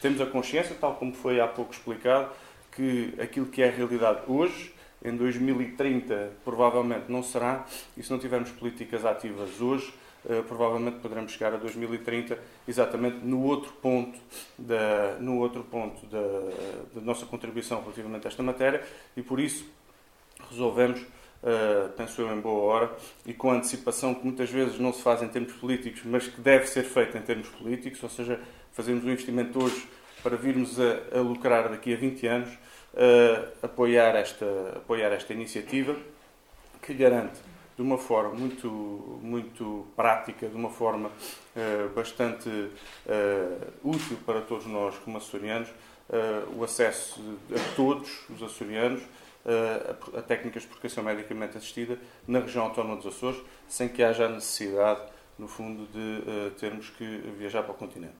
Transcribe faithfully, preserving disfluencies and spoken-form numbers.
temos a consciência, tal como foi há pouco explicado, que aquilo que é a realidade hoje, em dois mil e trinta, provavelmente não será, e se não tivermos políticas ativas hoje, uh, provavelmente poderemos chegar a dois mil e trinta exatamente no outro ponto da, no outro ponto da, da nossa contribuição relativamente a esta matéria, e por isso resolvemos, uh, penso eu, em boa hora, e com a antecipação que muitas vezes não se faz em termos políticos, mas que deve ser feita em termos políticos, ou seja, fazermos um investimento hoje para virmos a, a lucrar daqui a vinte anos, uh, apoiar, esta, apoiar esta iniciativa, que garante, de uma forma muito, muito prática, de uma forma uh, bastante uh, útil para todos nós como açorianos, uh, o acesso a todos os açorianos uh, a, a técnicas de proteção medicamente assistida na região autónoma dos Açores, sem que haja a necessidade, no fundo, de uh, termos que viajar para o continente.